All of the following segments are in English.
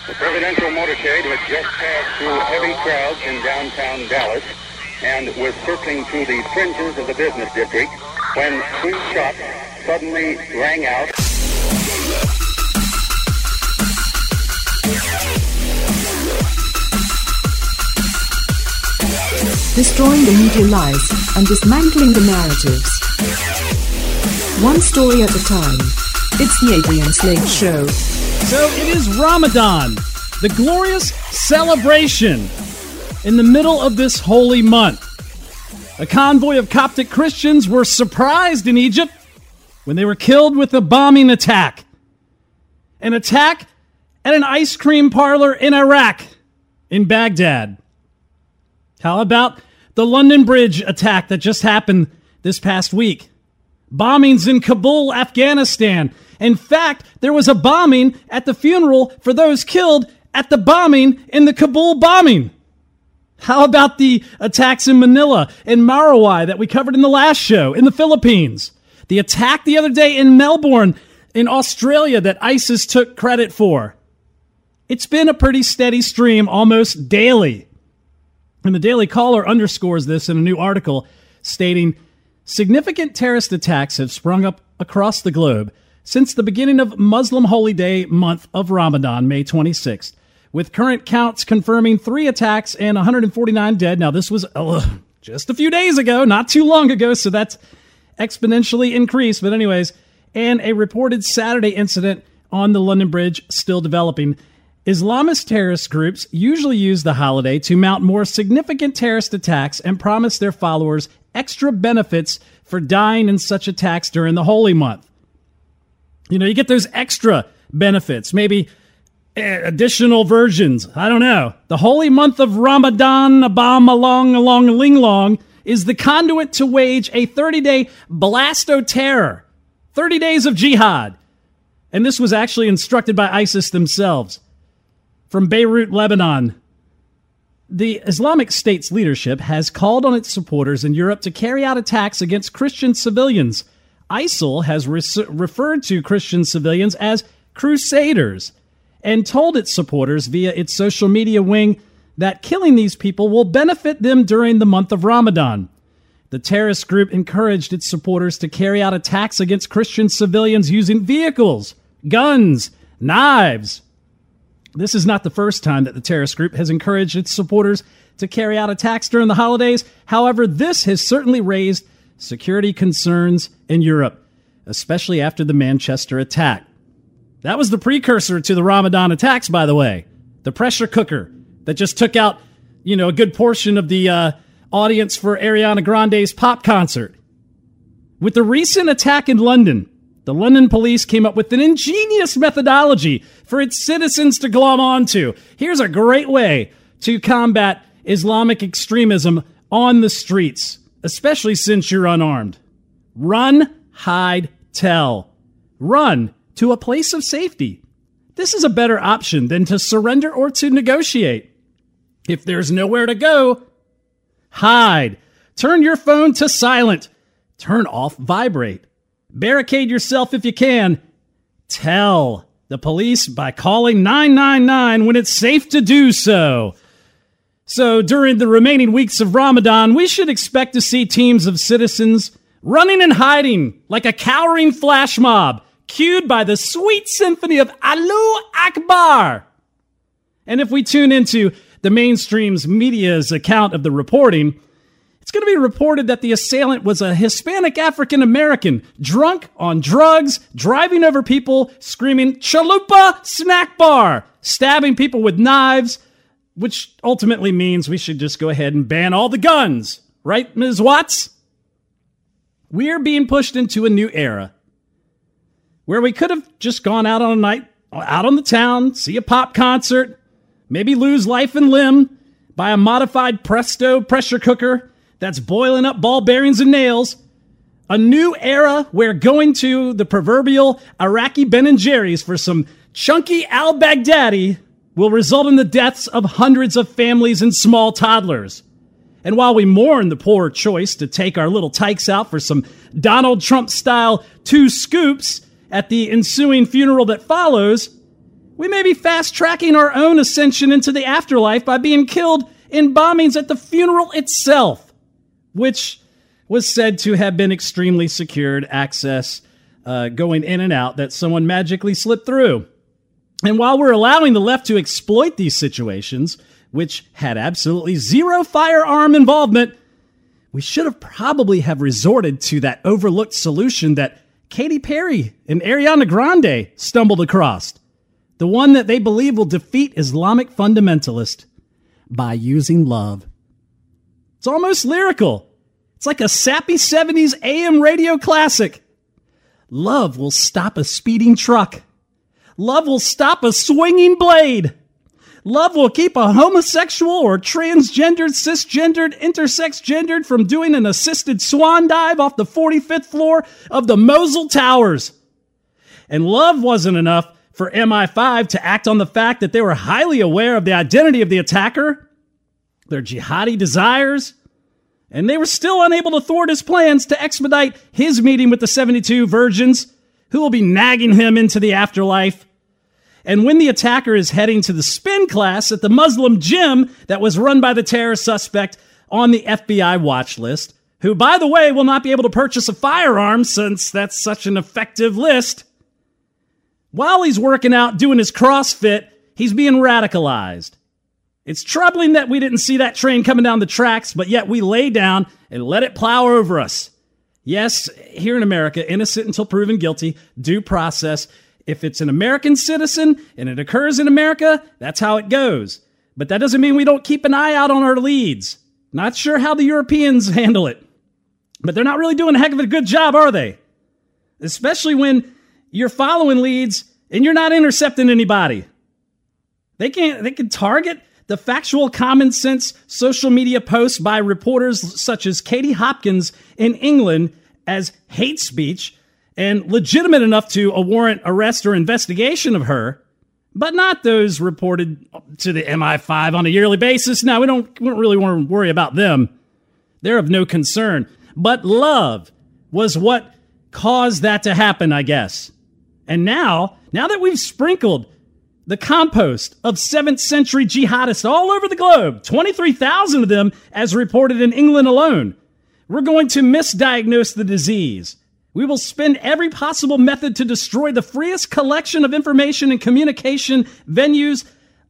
The presidential motorcade had just passed through heavy crowds in downtown Dallas and was circling through the fringes of the business district when 2 shots suddenly rang out. Destroying the media lies and dismantling the narratives. One story at a time. It's the Adrian Slade Show. So it is Ramadan, the glorious celebration in the middle of this holy month. A convoy of Coptic Christians were surprised in Egypt when they were killed with a bombing attack. An attack at an ice cream parlor in Iraq, in Baghdad. How about the London Bridge attack that just happened this past week? Bombings in Kabul, Afghanistan. In fact, there was a bombing at the funeral for those killed at the bombing in the Kabul bombing. How about the attacks in Manila and Marawi that we covered in the last show in the Philippines? The attack the other day in Melbourne in Australia that ISIS took credit for. It's been a pretty steady stream almost daily. And the Daily Caller underscores this in a new article stating, significant terrorist attacks have sprung up across the globe since the beginning of Muslim holy day month of Ramadan, May 26th, with current counts confirming 3 attacks and 149 dead. Now, this was just a few days ago, not too long ago, so that's exponentially increased. But anyways, and a reported Saturday incident on the London Bridge still developing. Islamist terrorist groups usually use the holiday to mount more significant terrorist attacks and promise their followers extra benefits for dying in such attacks during the holy month. You know, you get those extra benefits, maybe additional versions. I don't know. The holy month of Ramadan, Abam, along, ling long, is the conduit to wage a 30-day blasto-terror, 30 days of jihad. And this was actually instructed by ISIS themselves. From Beirut, Lebanon, the Islamic State's leadership has called on its supporters in Europe to carry out attacks against Christian civilians. ISIL has referred to Christian civilians as crusaders and told its supporters via its social media wing that killing these people will benefit them during the month of Ramadan. The terrorist group encouraged its supporters to carry out attacks against Christian civilians using vehicles, guns, knives. This is not the first time that the terrorist group has encouraged its supporters to carry out attacks during the holidays. However, this has certainly raised security concerns in Europe, especially after the Manchester attack. That was the precursor to the Ramadan attacks, by the way. The pressure cooker that just took out, a good portion of the audience for Ariana Grande's pop concert. With the recent attack in London, the London police came up with an ingenious methodology for its citizens to glom onto. Here's a great way to combat Islamic extremism on the streets, especially since you're unarmed. Run, hide, tell. Run to a place of safety. This is a better option than to surrender or to negotiate. If there's nowhere to go, hide. Turn your phone to silent. Turn off vibrate. Barricade yourself if you can. Tell the police by calling 999 when it's safe to do so. So during the remaining weeks of Ramadan, we should expect to see teams of citizens running and hiding like a cowering flash mob, cued by the sweet symphony of Allahu Akbar. And if we tune into the mainstream's media's account of the reporting, it's going to be reported that the assailant was a Hispanic African-American, drunk on drugs, driving over people, screaming, "Chalupa snack bar," stabbing people with knives, which ultimately means we should just go ahead and ban all the guns. Right, Ms. Watts? We're being pushed into a new era where we could have just gone out on a night, out on the town, see a pop concert, maybe lose life and limb by a modified Presto pressure cooker that's boiling up ball bearings and nails. A new era where going to the proverbial Iraqi Ben & Jerry's for some chunky al-Baghdadi will result in the deaths of hundreds of families and small toddlers. And while we mourn the poor choice to take our little tykes out for some Donald Trump-style 2 scoops at the ensuing funeral that follows, We may be fast-tracking our own ascension into the afterlife by being killed in bombings at the funeral itself, which was said to have been extremely secured access going in and out that someone magically slipped through. And while we're allowing the left to exploit these situations, which had absolutely zero firearm involvement, we should have probably have resorted to that overlooked solution that Katy Perry and Ariana Grande stumbled across. The one that they believe will defeat Islamic fundamentalists by using love. It's almost lyrical. It's like a sappy 70s AM radio classic. Love will stop a speeding truck. Love will stop a swinging blade. Love will keep a homosexual or transgendered, cisgendered, intersex-gendered from doing an assisted swan dive off the 45th floor of the Mosul Towers. And love wasn't enough for MI5 to act on the fact that they were highly aware of the identity of the attacker, their jihadi desires, and they were still unable to thwart his plans to expedite his meeting with the 72 virgins who will be nagging him into the afterlife. And when the attacker is heading to the spin class at the Muslim gym that was run by the terror suspect on the FBI watch list, who, by the way, will not be able to purchase a firearm since that's such an effective list, while he's working out doing his CrossFit, he's being radicalized. It's troubling that we didn't see that train coming down the tracks, but yet we lay down and let it plow over us. Yes, here in America, innocent until proven guilty, due process. If it's an American citizen and it occurs in America, that's how it goes. But that doesn't mean we don't keep an eye out on our leads. Not sure how the Europeans handle it. But they're not really doing a heck of a good job, are they? Especially when you're following leads and you're not intercepting anybody. They can target the factual common sense social media posts by reporters such as Katie Hopkins in England as hate speech and legitimate enough to warrant arrest or investigation of her, but not those reported to the MI5 on a yearly basis. No, we don't really want to worry about them. They're of no concern. But love was what caused that to happen, I guess. And now that we've sprinkled the compost of 7th century jihadists all over the globe, 23,000 of them as reported in England alone, we're going to misdiagnose the disease. We will spend every possible method to destroy the freest collection of information and communication venues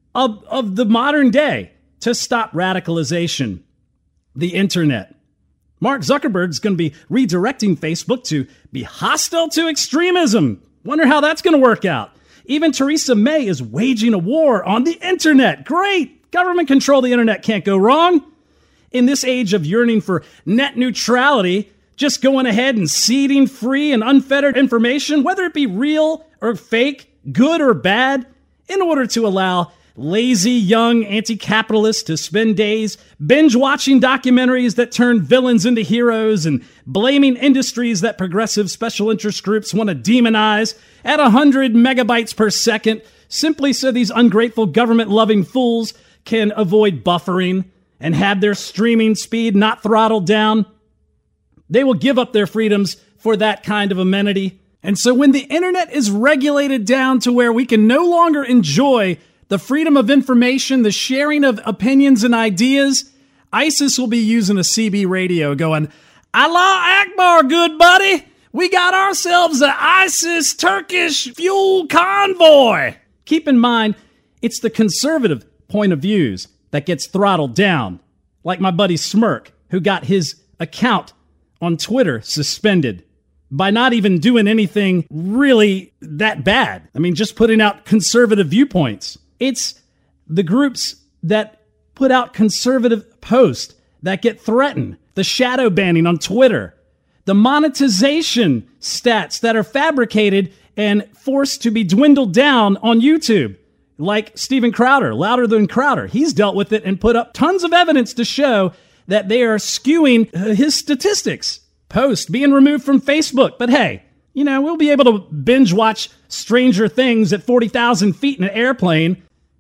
of the modern day to stop radicalization. The internet. Mark Zuckerberg's going to be redirecting Facebook to be hostile to extremism. Wonder how that's going to work out. Even Theresa May is waging a war on the internet. Great! Government control the internet can't go wrong. In this age of yearning for net neutrality, just going ahead and seeding free and unfettered information, whether it be real or fake, good or bad, in order to allow lazy, young anti-capitalists to spend days binge-watching documentaries that turn villains into heroes and blaming industries that progressive special interest groups want to demonize at 100 megabytes per second, simply so these ungrateful government-loving fools can avoid buffering and have their streaming speed not throttled down. They will give up their freedoms for that kind of amenity. And so when the internet is regulated down to where we can no longer enjoy the freedom of information, the sharing of opinions and ideas, ISIS will be using a CB radio going, Allah Akbar, good buddy. We got ourselves an ISIS Turkish fuel convoy. Keep in mind, it's the conservative point of views that gets throttled down. Like my buddy Smirk, who got his account on Twitter suspended by not even doing anything really that bad. I mean, just putting out conservative viewpoints. It's the groups that put out conservative posts that get threatened, the shadow banning on Twitter, the monetization stats that are fabricated and forced to be dwindled down on YouTube, like Steven Crowder, Louder Than Crowder. He's dealt with it and put up tons of evidence to show that they are skewing his statistics. Post being removed from Facebook. But hey, we'll be able to binge watch Stranger Things at 40,000 feet in an airplane,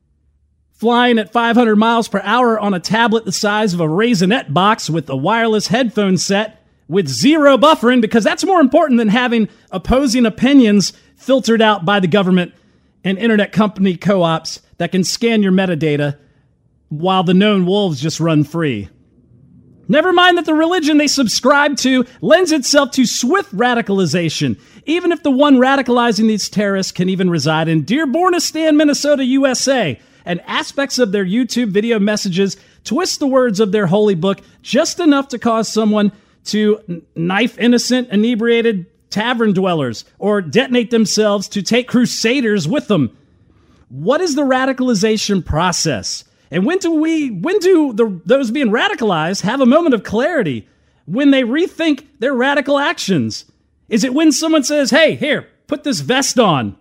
flying at 500 miles per hour on a tablet the size of a Raisinette box with a wireless headphone set with zero buffering, because that's more important than having opposing opinions filtered out by the government and internet company co-ops that can scan your metadata while the known wolves just run free. Never mind that the religion they subscribe to lends itself to swift radicalization, even if the one radicalizing these terrorists can even reside in Dearbornistan, Minnesota, USA, and aspects of their YouTube video messages twist the words of their holy book just enough to cause someone to knife innocent, inebriated tavern dwellers or detonate themselves to take crusaders with them. What is the radicalization process? And when do those being radicalized have a moment of clarity when they rethink their radical actions? Is it when someone says, hey, here, put this vest on?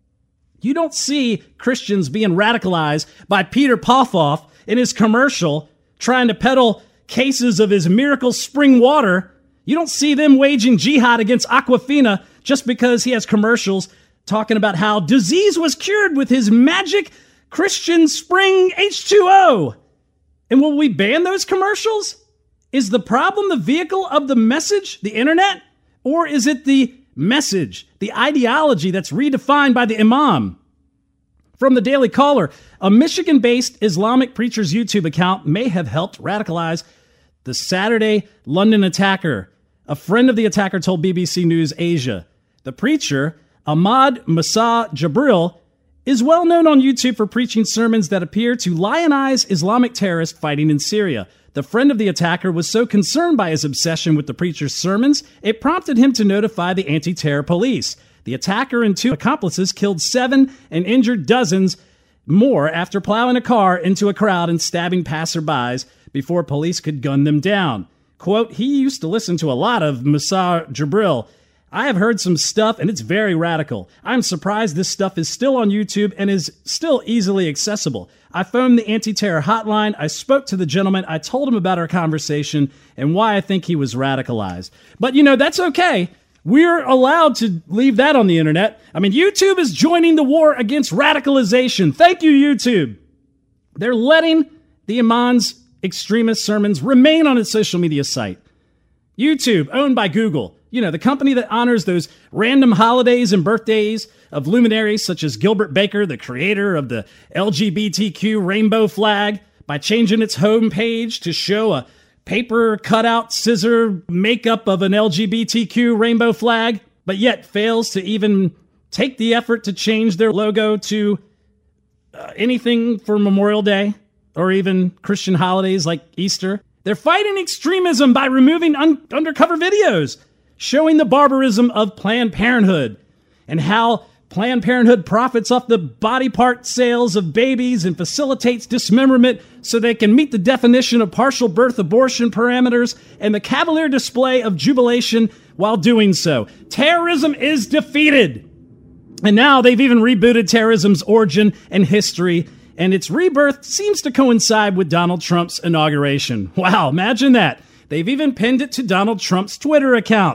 You don't see Christians being radicalized by Peter Popoff in his commercial trying to peddle cases of his miracle spring water. You don't see them waging jihad against Aquafina just because he has commercials talking about how disease was cured with his magic Christian spring H2O. And will we ban those commercials? Is the problem the vehicle of the message, the internet? Or is it the message, the ideology that's redefined by the imam? From the Daily Caller, a Michigan-based Islamic preacher's YouTube account may have helped radicalize the Saturday London attacker. A friend of the attacker told BBC News Asia. The preacher, Ahmad Musa Jabril, is well known on YouTube for preaching sermons that appear to lionize Islamic terrorists fighting in Syria. The friend of the attacker was so concerned by his obsession with the preacher's sermons, it prompted him to notify the anti-terror police. The attacker and 2 accomplices killed 7 and injured dozens more after plowing a car into a crowd and stabbing passerbys before police could gun them down. Quote, he used to listen to a lot of Musa Jabril. I have heard some stuff, and it's very radical. I'm surprised this stuff is still on YouTube and is still easily accessible. I phoned the anti-terror hotline. I spoke to the gentleman. I told him about our conversation and why I think he was radicalized. But, that's okay. We're allowed to leave that on the internet. I mean, YouTube is joining the war against radicalization. Thank you, YouTube. They're letting the imam's extremist sermons remain on its social media site. YouTube, owned by Google. The company that honors those random holidays and birthdays of luminaries such as Gilbert Baker, the creator of the LGBTQ rainbow flag, by changing its homepage to show a paper cutout scissor makeup of an LGBTQ rainbow flag, but yet fails to even take the effort to change their logo to anything for Memorial Day or even Christian holidays like Easter. They're fighting extremism by removing undercover videos showing the barbarism of Planned Parenthood and how Planned Parenthood profits off the body part sales of babies and facilitates dismemberment so they can meet the definition of partial birth abortion parameters and the cavalier display of jubilation while doing so. Terrorism is defeated. And now they've even rebooted terrorism's origin and history, and its rebirth seems to coincide with Donald Trump's inauguration. Wow, imagine that. They've even pinned it to Donald Trump's Twitter account.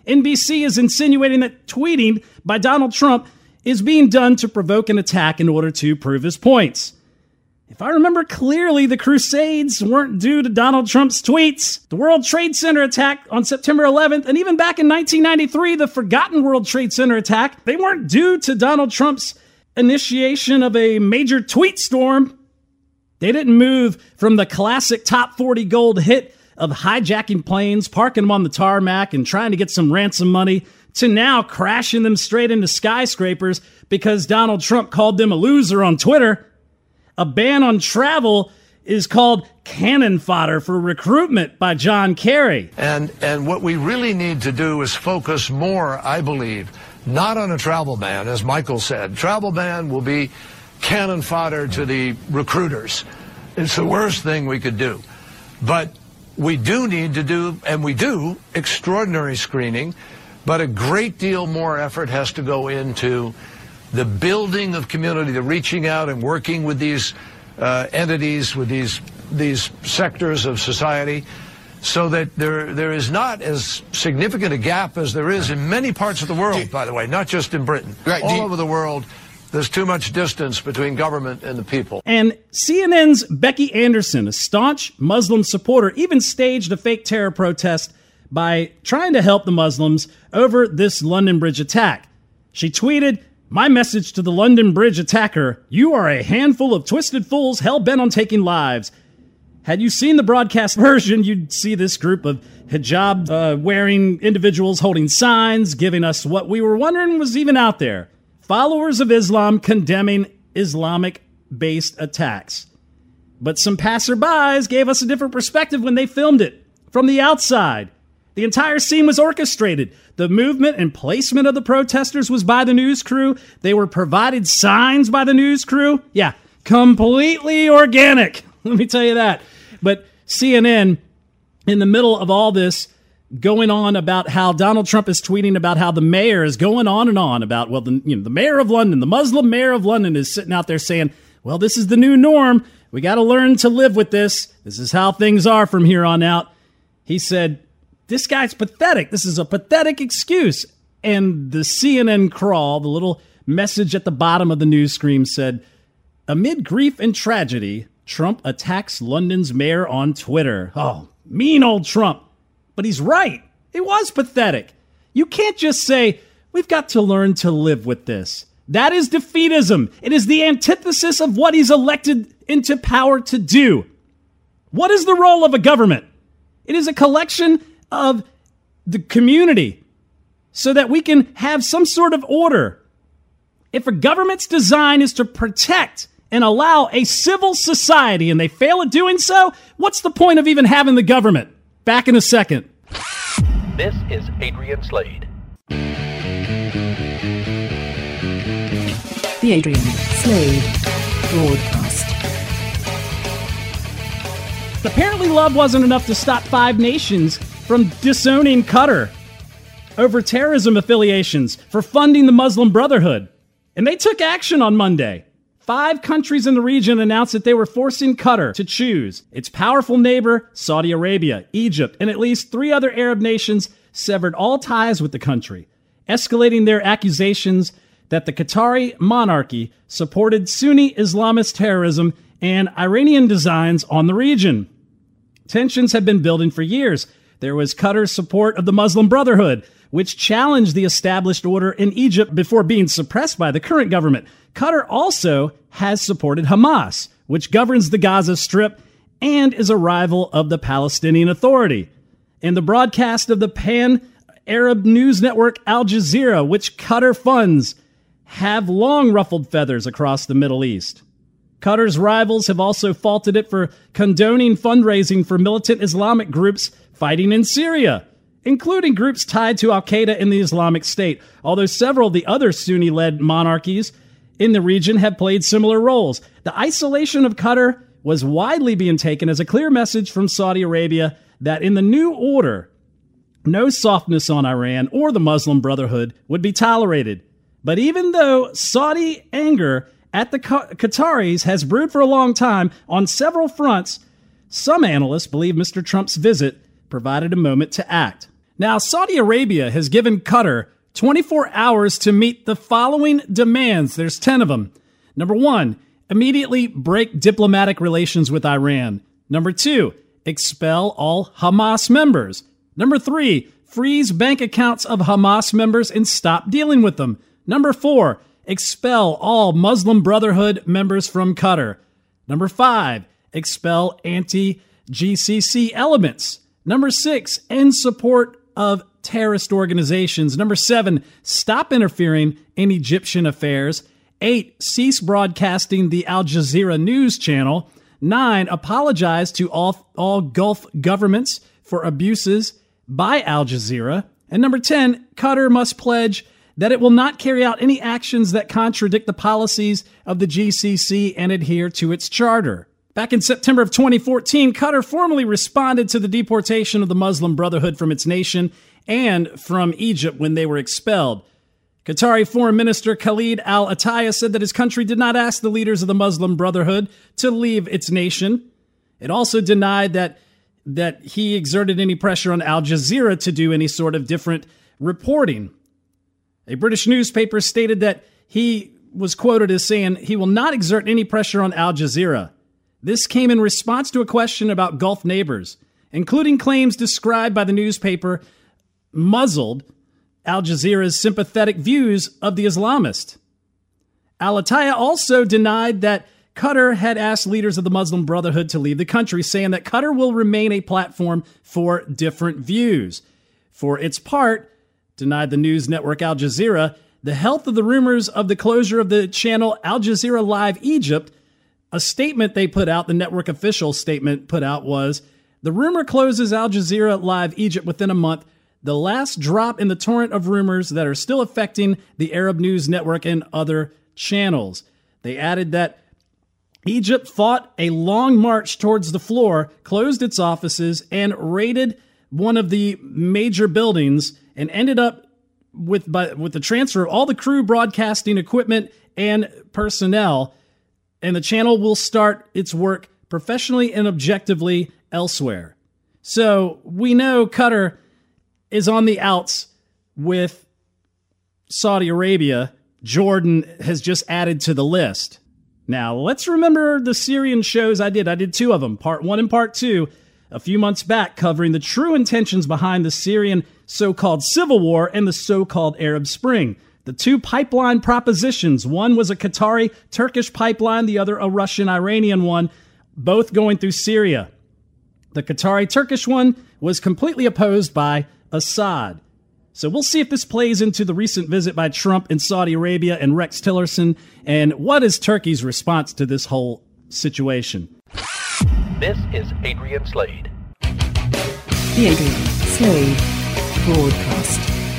NBC is insinuating that tweeting by Donald Trump is being done to provoke an attack in order to prove his points. If I remember clearly, the Crusades weren't due to Donald Trump's tweets. The World Trade Center attack on September 11th, and even back in 1993, the forgotten World Trade Center attack, they weren't due to Donald Trump's initiation of a major tweet storm. They didn't move from the classic top 40 gold hit of hijacking planes, parking them on the tarmac, and trying to get some ransom money, to now crashing them straight into skyscrapers because Donald Trump called them a loser on Twitter. A ban on travel is called cannon fodder for recruitment by John Kerry. And what we really need to do is focus more, I believe, not on a travel ban, as Michael said. Travel ban will be cannon fodder to the recruiters. It's the worst thing we could do. But we do need to do, and we do, extraordinary screening, but a great deal more effort has to go into the building of community, the reaching out and working with these entities, with these sectors of society, so that there is not as significant a gap as there is in many parts of the world, by the way, not just in Britain. Right. All over the world, there's too much distance between government and the people. And CNN's Becky Anderson, a staunch Muslim supporter, even staged a fake terror protest by trying to help the Muslims over this London Bridge attack. She tweeted, My message to the London Bridge attacker: you are a handful of twisted fools hell-bent on taking lives. Had you seen the broadcast version, you'd see this group of hijab-wearing individuals holding signs, giving us what we were wondering was even out there. Followers of Islam condemning Islamic-based attacks. But some passerbys gave us a different perspective when they filmed it from the outside. The entire scene was orchestrated. The movement and placement of the protesters was by the news crew. They were provided signs by the news crew. Yeah, completely organic. Let me tell you that. But CNN, in the middle of all this, going on about how Donald Trump is tweeting about how the mayor is going on and on about, well, the mayor of London, the Muslim mayor of London is sitting out there saying, well, this is the new norm. We got to learn to live with this. This is how things are from here on out. He said, this guy's pathetic. This is a pathetic excuse. And the CNN crawl, the little message at the bottom of the news screen said, amid grief and tragedy, Trump attacks London's mayor on Twitter. Oh, mean old Trump. But he's right. It was pathetic. You can't just say, we've got to learn to live with this. That is defeatism. It is the antithesis of what he's elected into power to do. What is the role of a government? It is a collection of the community so that we can have some sort of order. If a government's design is to protect and allow a civil society and they fail at doing so, what's the point of even having the government? Back in a second. This is Adrian Slade. The Adrian Slade Broadcast. Apparently love wasn't enough to stop 5 nations from disowning Qatar over terrorism affiliations for funding the Muslim Brotherhood. And they took action on Monday. 5 countries in the region announced that they were forcing Qatar to choose. Its powerful neighbor, Saudi Arabia, Egypt, and at least 3 other Arab nations severed all ties with the country, escalating their accusations that the Qatari monarchy supported Sunni Islamist terrorism and Iranian designs on the region. Tensions have been building for years. There was Qatar's support of the Muslim Brotherhood, which challenged the established order in Egypt before being suppressed by the current government. Qatar also has supported Hamas, which governs the Gaza Strip and is a rival of the Palestinian Authority. And the broadcast of the pan-Arab news network Al Jazeera, which Qatar funds, have long ruffled feathers across the Middle East. Qatar's rivals have also faulted it for condoning fundraising for militant Islamic groups fighting in Syria, including groups tied to Al-Qaeda and the Islamic State, although several of the other Sunni-led monarchies in the region have played similar roles. The isolation of Qatar was widely being taken as a clear message from Saudi Arabia that in the new order, no softness on Iran or the Muslim Brotherhood would be tolerated. But even though Saudi anger at the Qataris has brewed for a long time on several fronts, some analysts believe Mr. Trump's visit provided a moment to act. Now, Saudi Arabia has given Qatar 24 hours to meet the following demands. There's 10 of them. Number 1, immediately break diplomatic relations with Iran. Number 2, expel all Hamas members. Number 3, freeze bank accounts of Hamas members and stop dealing with them. Number 4, expel all Muslim Brotherhood members from Qatar. Number 5, expel anti-GCC elements. Number 6, end support of terrorist organizations. Number 7, stop interfering in Egyptian affairs. 8, cease broadcasting the Al Jazeera news channel. 9, apologize to all Gulf governments for abuses by Al Jazeera. And number 10, Qatar must pledge that it will not carry out any actions that contradict the policies of the GCC and adhere to its charter. Back in September of 2014, Qatar formally responded to the deportation of the Muslim Brotherhood from its nation and from Egypt when they were expelled. Qatari Foreign Minister Khalid al-Attiyah said that his country did not ask the leaders of the Muslim Brotherhood to leave its nation. It also denied that he exerted any pressure on Al Jazeera to do any sort of different reporting. A British newspaper stated that he was quoted as saying he will not exert any pressure on Al Jazeera. This came in response to a question about Gulf neighbors, including claims described by the newspaper muzzled Al Jazeera's sympathetic views of the Islamists. Al-Attiyah also denied that Qatar had asked leaders of the Muslim Brotherhood to leave the country, saying that Qatar will remain a platform for different views. For its part, denied the news network Al Jazeera the health of the rumors of the closure of the channel Al Jazeera Live Egypt. A statement they put out, the network official statement put out, was, the rumor closes Al Jazeera Live Egypt within a month, the last drop in the torrent of rumors that are still affecting the Arab News Network and other channels. They added that Egypt fought a long march towards the floor, closed its offices, and raided one of the major buildings, and ended up with the transfer of all the crew, broadcasting equipment, and personnel. And the channel will start its work professionally and objectively elsewhere. So we know Qatar is on the outs with Saudi Arabia. Jordan has just added to the list. Now, let's remember the Syrian shows I did. I did 2 of them, part 1 and part 2, a few months back, covering the true intentions behind the Syrian so-called civil war and the so-called Arab Spring. The 2 pipeline propositions, one was a Qatari-Turkish pipeline, the other a Russian-Iranian one, both going through Syria. The Qatari-Turkish one was completely opposed by Assad. So we'll see if this plays into the recent visit by Trump in Saudi Arabia and Rex Tillerson, and what is Turkey's response to this whole situation. This is Adrian Slade. The Adrian Slade Broadcast.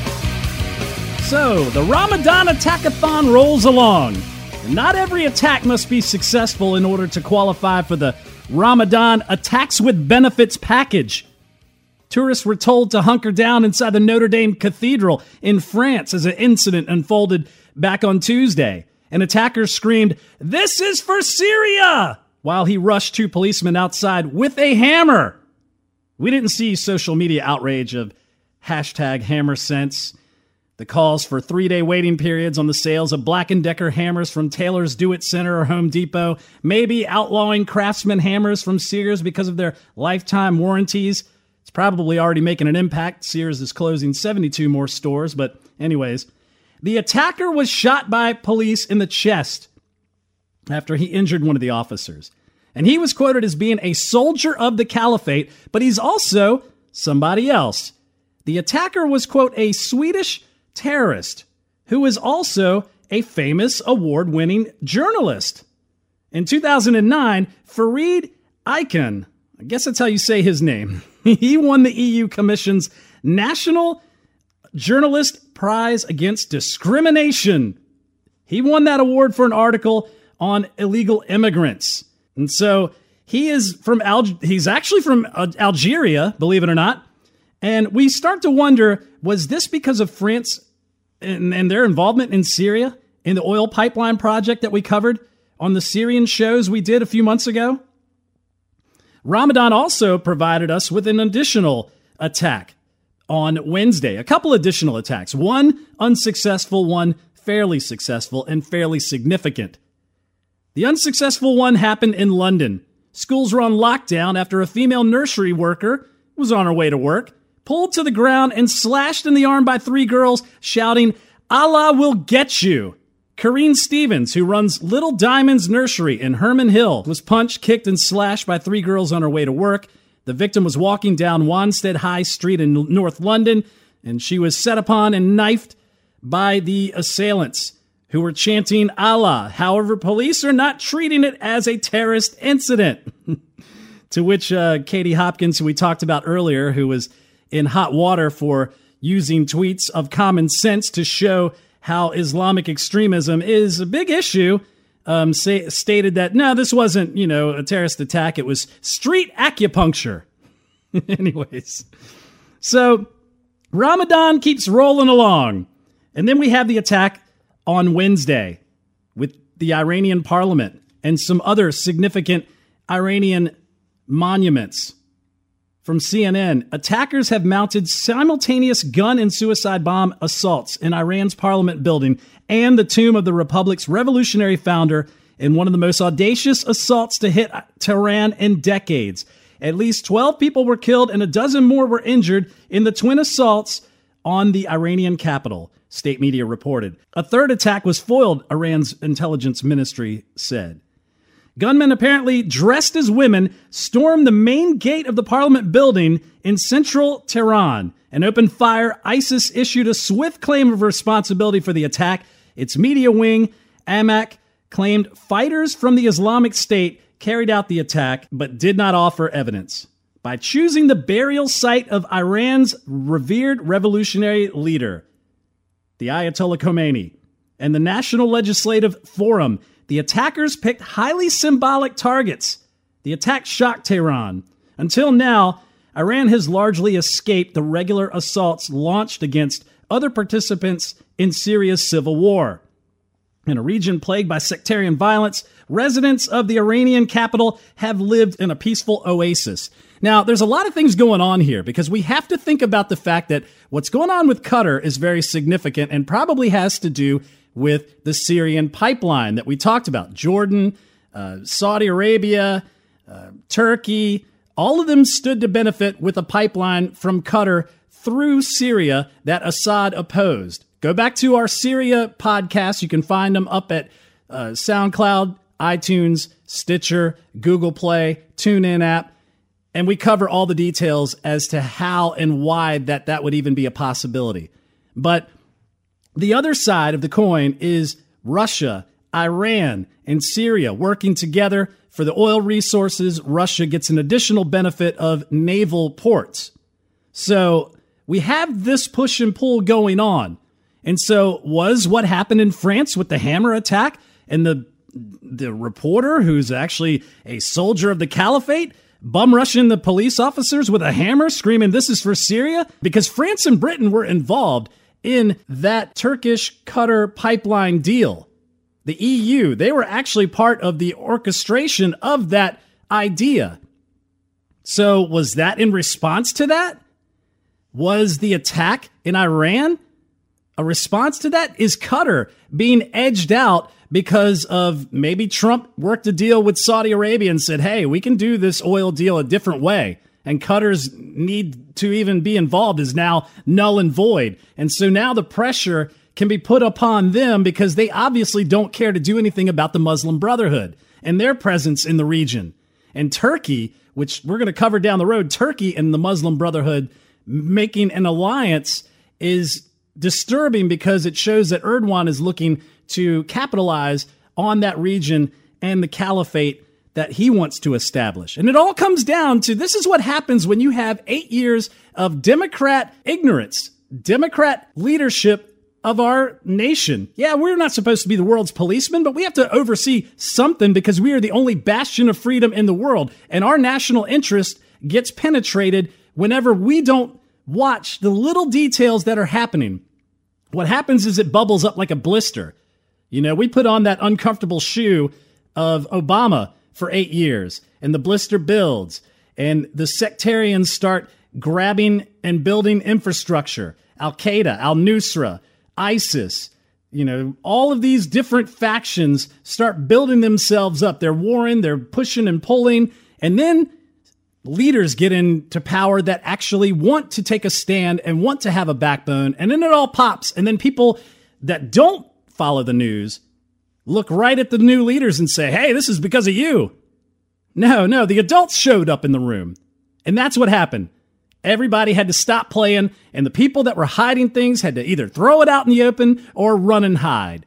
So, the Ramadan Attack-a-thon rolls along. Not every attack must be successful in order to qualify for the Ramadan Attacks with Benefits package. Tourists were told to hunker down inside the Notre Dame Cathedral in France as an incident unfolded back on Tuesday. An attacker screamed, "This is for Syria!" while he rushed 2 policemen outside with a hammer. We didn't see social media outrage of #HammerSense, the calls for 3-day waiting periods on the sales of Black & Decker hammers from Taylor's Do-It Center or Home Depot, maybe outlawing Craftsman hammers from Sears because of their lifetime warranties. It's probably already making an impact. Sears is closing 72 more stores, but anyways. The attacker was shot by police in the chest after he injured one of the officers. And he was quoted as being a soldier of the caliphate, but he's also somebody else. The attacker was, quote, a Swedish terrorist who is also a famous award-winning journalist. In 2009, Fareed Iken, I guess that's how you say his name, he won the EU Commission's National Journalist Prize Against Discrimination. He won that award for an article on illegal immigrants. And so he's actually from Algeria, believe it or not. And we start to wonder, was this because of France and their involvement in Syria, in the oil pipeline project that we covered on the Syrian shows we did a few months ago? Ramadan also provided us with an additional attack on Wednesday, a couple additional attacks, one unsuccessful, one fairly successful and fairly significant. The unsuccessful one happened in London. Schools were on lockdown after a female nursery worker was on her way to work, pulled to the ground and slashed in the arm by 3 girls, shouting, "Allah will get you." Kareen Stevens, who runs Little Diamonds Nursery in Herman Hill, was punched, kicked, and slashed by 3 girls on her way to work. The victim was walking down Wanstead High Street in North London, and she was set upon and knifed by the assailants, who were chanting Allah. However, police are not treating it as a terrorist incident. To which Katie Hopkins, who we talked about earlier, who was in hot water for using tweets of common sense to show how Islamic extremism is a big issue, stated that, no, this wasn't, a terrorist attack. It was street acupuncture. Anyways, so Ramadan keeps rolling along. And then we have the attack on Wednesday with the Iranian parliament and some other significant Iranian monuments. From CNN, attackers have mounted simultaneous gun and suicide bomb assaults in Iran's parliament building and the tomb of the republic's revolutionary founder in one of the most audacious assaults to hit Tehran in decades. At least 12 people were killed and a dozen more were injured in the twin assaults on the Iranian capital. state media reported. A third attack was foiled, Iran's intelligence ministry said. Gunmen apparently dressed as women stormed the main gate of the parliament building in central Tehran and opened fire. ISIS issued a swift claim of responsibility for the attack. Its media wing, Amaq, claimed fighters from the Islamic State carried out the attack but did not offer evidence. By choosing the burial site of Iran's revered revolutionary leader, the Ayatollah Khomeini, and the National Legislative Forum, the attackers picked highly symbolic targets. The attack shocked Tehran. Until now, Iran has largely escaped the regular assaults launched against other participants in Syria's civil war. In a region plagued by sectarian violence, residents of the Iranian capital have lived in a peaceful oasis. Now, there's a lot of things going on here because we have to think about the fact that what's going on with Qatar is very significant and probably has to do with the Syrian pipeline that we talked about. Jordan, Saudi Arabia, Turkey, all of them stood to benefit with a pipeline from Qatar through Syria that Assad opposed. Go back to our Syria podcast. You can find them up at SoundCloud, iTunes, Stitcher, Google Play, TuneIn app. And we cover all the details as to how and why that would even be a possibility. But the other side of the coin is Russia, Iran, and Syria working together for the oil resources. Russia gets an additional benefit of naval ports. So we have this push and pull going on. And so was what happened in France with the hammer attack and the reporter who's actually a soldier of the caliphate bum rushing the police officers with a hammer screaming, "This is for Syria," because France and Britain were involved in that Turkish-Qatar pipeline deal. The EU, they were actually part of the orchestration of that idea. So was that in response to that? Was the attack in Iran a response to that? Is Qatar being edged out because of maybe Trump worked a deal with Saudi Arabia and said, hey, we can do this oil deal a different way, and Qatar's need to even be involved is now null and void. And so now the pressure can be put upon them because they obviously don't care to do anything about the Muslim Brotherhood and their presence in the region. And Turkey, which we're going to cover down the road, Turkey and the Muslim Brotherhood making an alliance is disturbing because it shows that Erdogan is looking to capitalize on that region and the caliphate that he wants to establish. And it all comes down to this is what happens when you have 8 years of Democrat ignorance, Democrat leadership of our nation. Yeah, we're not supposed to be the world's policemen, but we have to oversee something because we are the only bastion of freedom in the world. And our national interest gets penetrated whenever we don't watch the little details that are happening. What happens is it bubbles up like a blister. You know, we put on that uncomfortable shoe of Obama for 8 years, and the blister builds, and the sectarians start grabbing and building infrastructure. Al-Qaeda, Al-Nusra, ISIS, you know, all of these different factions start building themselves up. They're warring, they're pushing and pulling, and then leaders get into power that actually want to take a stand and want to have a backbone, and then it all pops, and then people that don't follow the news look right at the new leaders and say, hey, this is because of you. No, the adults showed up in the room. And that's what happened. Everybody had to stop playing, and the people that were hiding things had to either throw it out in the open or run and hide.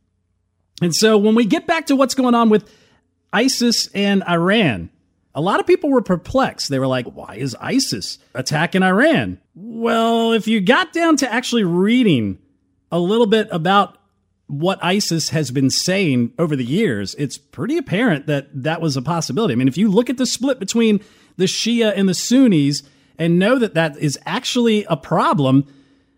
And so when we get back to what's going on with ISIS and Iran, a lot of people were perplexed. They were like, why is ISIS attacking Iran? Well, if you got down to actually reading a little bit about what ISIS has been saying over the years, it's pretty apparent that that was a possibility. I mean, if you look at the split between the Shia and the Sunnis and know that that is actually a problem,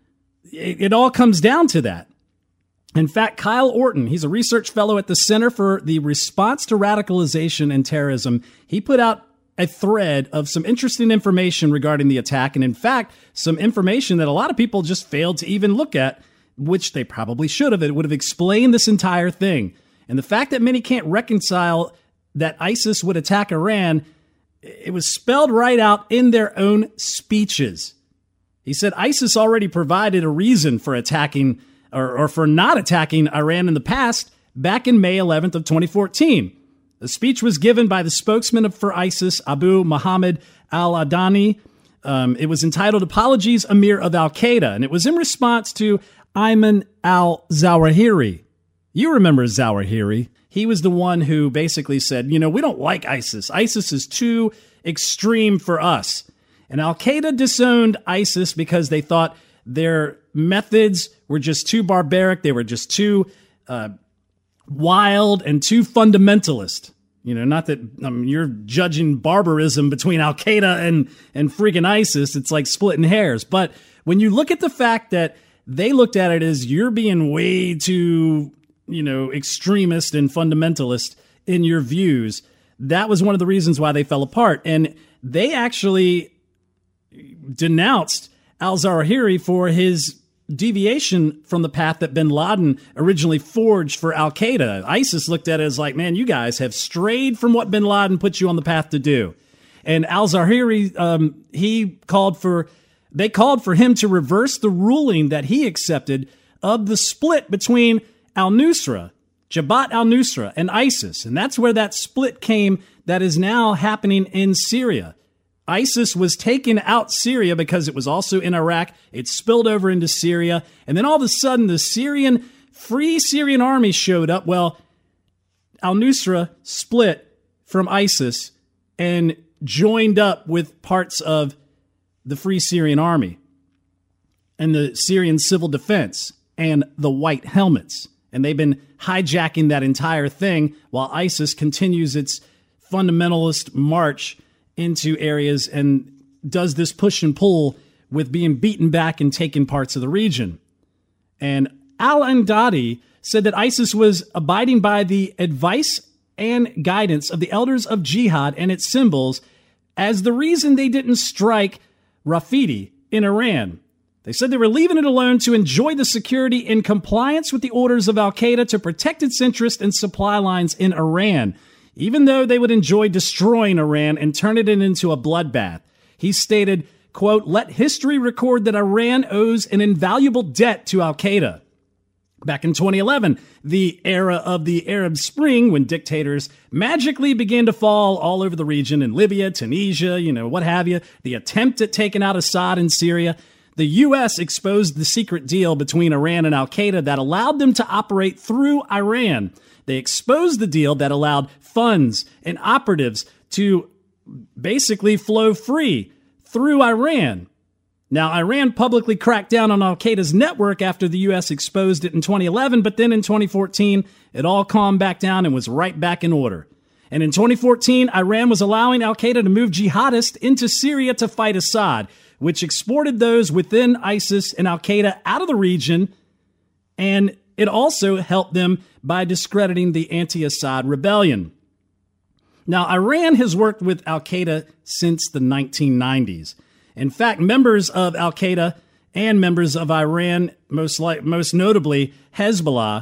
it all comes down to that. In fact, Kyle Orton, he's a research fellow at the Center for the Response to Radicalization and Terrorism. He put out a thread of some interesting information regarding the attack, and in fact, some information that a lot of people just failed to even look at, which they probably should have. It would have explained this entire thing. And the fact that many can't reconcile that ISIS would attack Iran, it was spelled right out in their own speeches. He said ISIS already provided a reason for attacking or for not attacking Iran in the past back in May 11th of 2014. The speech was given by the spokesman for ISIS, Abu Muhammad al-Adani. It was entitled Apologies, Emir of Al-Qaeda, and it was in response to Ayman al-Zawahiri. You remember Zawahiri. He was the one who basically said, we don't like ISIS. ISIS is too extreme for us. And Al-Qaeda disowned ISIS because they thought their methods were just too barbaric. They were just too wild and too fundamentalist. Not that you're judging barbarism between Al-Qaeda and freaking ISIS. It's like splitting hairs. But when you look at the fact that they looked at it as you're being way too, extremist and fundamentalist in your views, that was one of the reasons why they fell apart. And they actually denounced al-Zawahiri for his deviation from the path that bin Laden originally forged for Al-Qaeda. ISIS looked at it as like, man, you guys have strayed from what bin Laden put you on the path to do. And al-Zawahiri, they called for him to reverse the ruling that he accepted of the split between al-Nusra, Jabhat al-Nusra, and ISIS. And that's where that split came that is now happening in Syria. ISIS was taken out Syria because it was also in Iraq. It spilled over into Syria. And then all of a sudden, the Free Syrian Army showed up. Well, al-Nusra split from ISIS and joined up with parts of the Free Syrian Army and the Syrian Civil Defense and the White Helmets. And they've been hijacking that entire thing while ISIS continues its fundamentalist march into areas and does this push and pull with being beaten back and taking parts of the region. And al-Andadi said that ISIS was abiding by the advice and guidance of the elders of jihad and its symbols as the reason they didn't strike Rafidi in Iran. They said they were leaving it alone to enjoy the security in compliance with the orders of Al-Qaeda to protect its interests and supply lines in Iran, even though they would enjoy destroying Iran and turning it into a bloodbath. He stated, quote, "Let history record that Iran owes an invaluable debt to Al-Qaeda." Back in 2011, the era of the Arab Spring, when dictators magically began to fall all over the region in Libya, Tunisia, what have you, the attempt at taking out Assad in Syria, the U.S. exposed the secret deal between Iran and Al-Qaeda that allowed them to operate through Iran. They exposed the deal that allowed funds and operatives to basically flow free through Iran. Now, Iran publicly cracked down on Al-Qaeda's network after the U.S. exposed it in 2011, but then in 2014, it all calmed back down and was right back in order. And in 2014, Iran was allowing Al-Qaeda to move jihadists into Syria to fight Assad, which exported those within ISIS and Al-Qaeda out of the region, and it also helped them by discrediting the anti-Assad rebellion. Now, Iran has worked with Al-Qaeda since the 1990s. In fact, members of Al-Qaeda and members of Iran, most notably Hezbollah,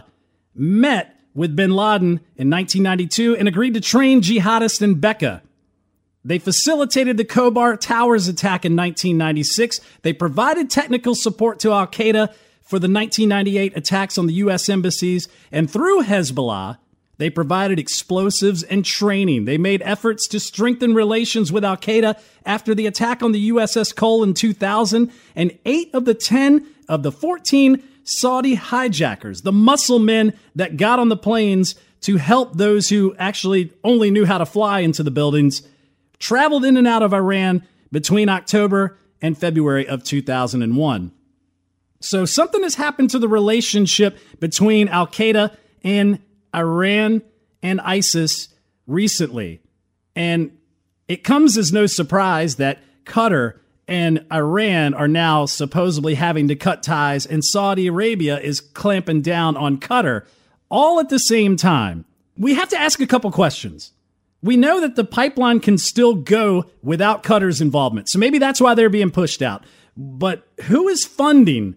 met with bin Laden in 1992 and agreed to train jihadists in Becca. They facilitated the Khobar Towers attack in 1996. They provided technical support to Al-Qaeda for the 1998 attacks on the U.S. embassies. And through Hezbollah, they provided explosives and training. They made efforts to strengthen relations with Al-Qaeda after the attack on the USS Cole in 2000. And 8 of the 10 of the 14 Saudi hijackers, the muscle men that got on the planes to help those who actually only knew how to fly into the buildings, traveled in and out of Iran between October and February of 2001. So something has happened to the relationship between Al-Qaeda and Iran and ISIS recently. And it comes as no surprise that Qatar and Iran are now supposedly having to cut ties, and Saudi Arabia is clamping down on Qatar all at the same time. We have to ask a couple questions. We know that the pipeline can still go without Qatar's involvement, so maybe that's why they're being pushed out. But who is funding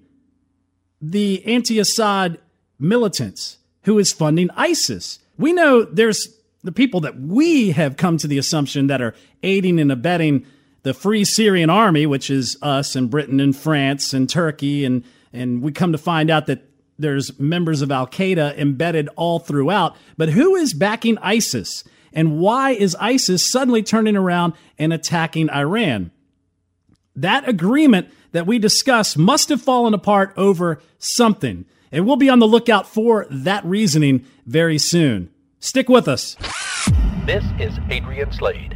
the anti-Assad militants? Who is funding ISIS? We know there's the people that we have come to the assumption that are aiding and abetting the Free Syrian Army, which is us and Britain and France and Turkey. And we come to find out that there's members of Al-Qaeda embedded all throughout. But who is backing ISIS? And why is ISIS suddenly turning around and attacking Iran? That agreement that we discussed must have fallen apart over something. And we'll be on the lookout for that reasoning very soon. Stick with us. This is Adrian Slade.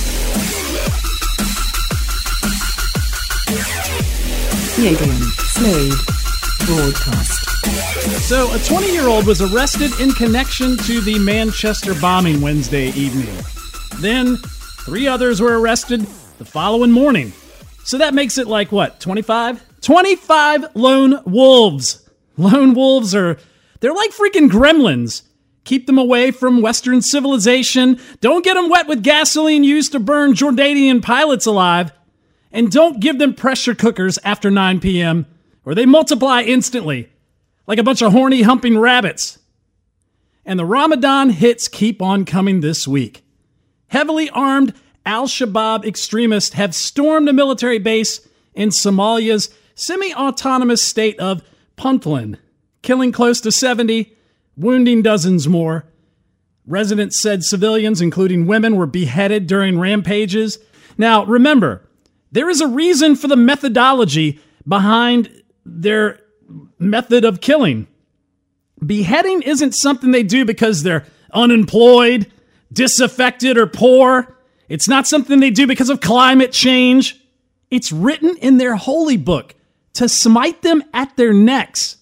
The Adrian Slade Broadcast. So, a 20-year-old was arrested in connection to the Manchester bombing Wednesday evening. Then, 3 others were arrested the following morning. So that makes it like, what, 25? 25 lone wolves. Lone wolves they're like freaking gremlins. Keep them away from Western civilization. Don't get them wet with gasoline used to burn Jordanian pilots alive. And don't give them pressure cookers after 9 p.m. or they multiply instantly like a bunch of horny humping rabbits. And the Ramadan hits keep on coming this week. Heavily armed Al-Shabaab extremists have stormed a military base in Somalia's semi-autonomous state of Puntland, killing close to 70, wounding dozens more. Residents said civilians, including women, were beheaded during rampages. Now, remember, there is a reason for the methodology behind their method of killing. Beheading isn't something they do because they're unemployed, disaffected, or poor. It's not something they do because of climate change. It's written in their holy book to smite them at their necks.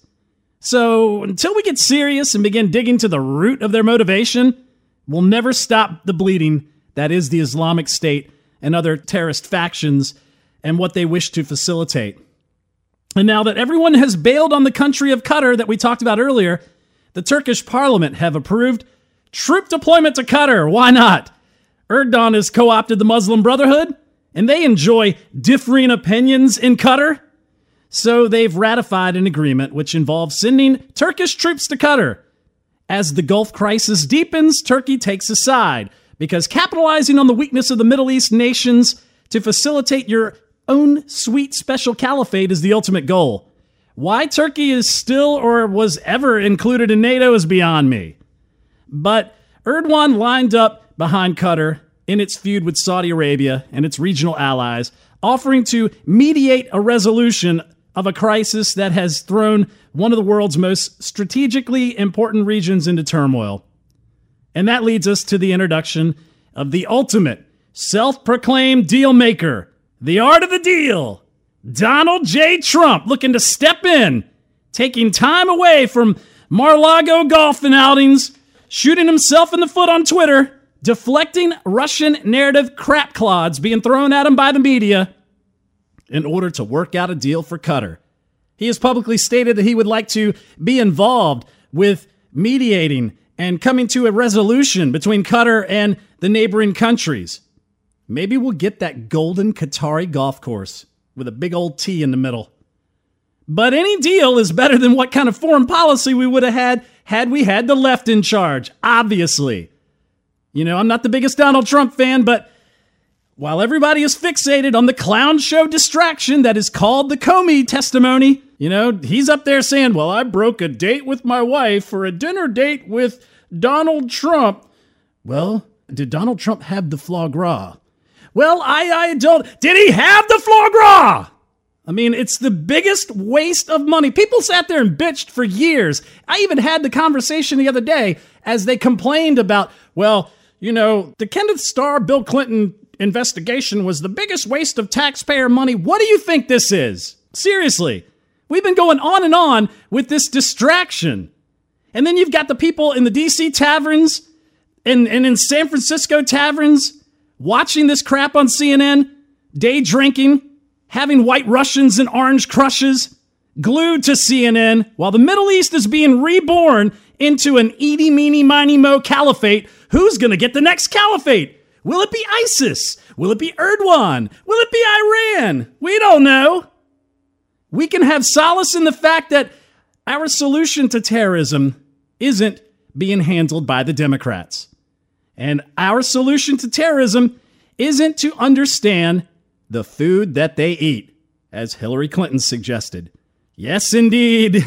So until we get serious and begin digging to the root of their motivation, we'll never stop the bleeding that is the Islamic State and other terrorist factions and what they wish to facilitate. And now that everyone has bailed on the country of Qatar that we talked about earlier, the Turkish parliament have approved troop deployment to Qatar. Why not? Erdogan has co-opted the Muslim Brotherhood, and they enjoy differing opinions in Qatar. So they've ratified an agreement which involves sending Turkish troops to Qatar. As the Gulf crisis deepens, Turkey takes a side, because capitalizing on the weakness of the Middle East nations to facilitate your own sweet special caliphate is the ultimate goal. Why Turkey is still or was ever included in NATO is beyond me. But Erdogan lined up behind Qatar in its feud with Saudi Arabia and its regional allies, offering to mediate a resolution of a crisis that has thrown one of the world's most strategically important regions into turmoil. And that leads us to the introduction of the ultimate self-proclaimed deal maker, the art of the deal, Donald J. Trump, looking to step in, taking time away from Mar-a-Lago golfing outings, shooting himself in the foot on Twitter, deflecting Russian narrative crap clods being thrown at him by the media in order to work out a deal for Qatar. He has publicly stated that he would like to be involved with mediating and coming to a resolution between Qatar and the neighboring countries. Maybe we'll get that golden Qatari golf course with a big old T in the middle. But any deal is better than what kind of foreign policy we would have had we had the left in charge, obviously. You know, I'm not the biggest Donald Trump fan, but while everybody is fixated on the clown show distraction that is called the Comey testimony, you know, he's up there saying, well, I broke a date with my wife for a dinner date with Donald Trump. Well, did Donald Trump have the foie gras? Well, I don't. Did he have the foie gras? I mean, it's the biggest waste of money. People sat there and bitched for years. I even had the conversation the other day as they complained about, well, you know, the Kenneth Starr, Bill Clinton investigation was the biggest waste of taxpayer money. What do you think this is? Seriously. We've been going on and on with this distraction. And then you've got the people in the DC taverns and in San Francisco taverns watching this crap on CNN, day drinking, having white Russians and orange crushes, glued to CNN, while the Middle East is being reborn into an eeny, meeny, miny, mo caliphate. Who's going to get the next caliphate? Will it be ISIS? Will it be Erdogan? Will it be Iran? We don't know. We can have solace in the fact that our solution to terrorism isn't being handled by the Democrats. And our solution to terrorism isn't to understand the food that they eat, as Hillary Clinton suggested. Yes, indeed.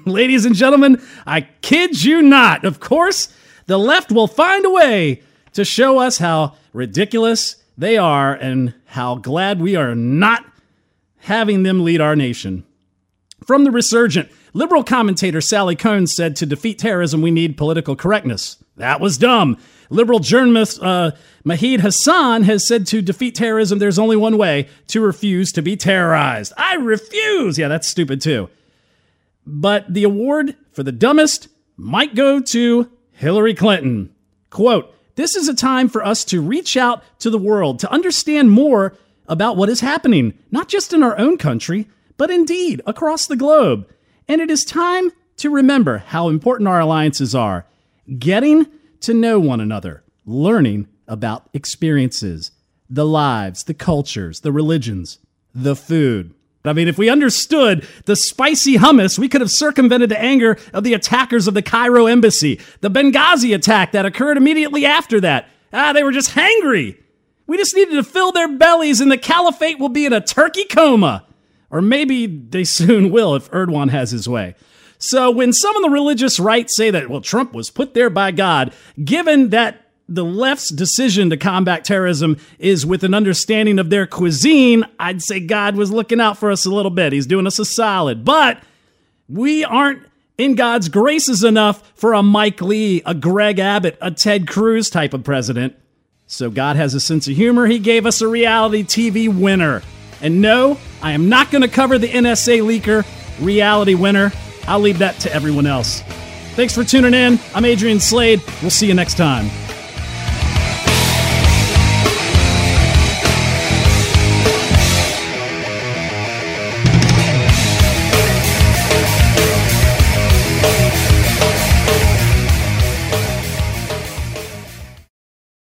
Ladies and gentlemen, I kid you not. Of course, the left will find a way to show us how ridiculous they are and how glad we are not having them lead our nation. From The Resurgent, liberal commentator Sally Kohn said, to defeat terrorism, we need political correctness. That was dumb. Liberal journalist Mahid Hassan has said, to defeat terrorism, there's only one way: to refuse to be terrorized. I refuse. Yeah, that's stupid too. But the award for the dumbest might go to Hillary Clinton. Quote, this is a time for us to reach out to the world, to understand more about what is happening, not just in our own country, but indeed across the globe. And it is time to remember how important our alliances are. Getting to know one another, learning about experiences, the lives, the cultures, the religions, the food. I mean, if we understood the spicy hummus, we could have circumvented the anger of the attackers of the Cairo embassy, the Benghazi attack that occurred immediately after that. They were just hangry. We just needed to fill their bellies and the caliphate will be in a turkey coma. Or maybe they soon will if Erdogan has his way. So when some of the religious right say that, well, Trump was put there by God, given that the left's decision to combat terrorism is with an understanding of their cuisine, I'd say God was looking out for us a little bit. He's doing us a solid. But we aren't in God's graces enough for a Mike Lee, a Greg Abbott, a Ted Cruz type of president. So God has a sense of humor. He gave us a reality TV winner. And no, I am not going to cover the NSA leaker reality winner. I'll leave that to everyone else. Thanks for tuning in. I'm Adrian Slade. We'll see you next time.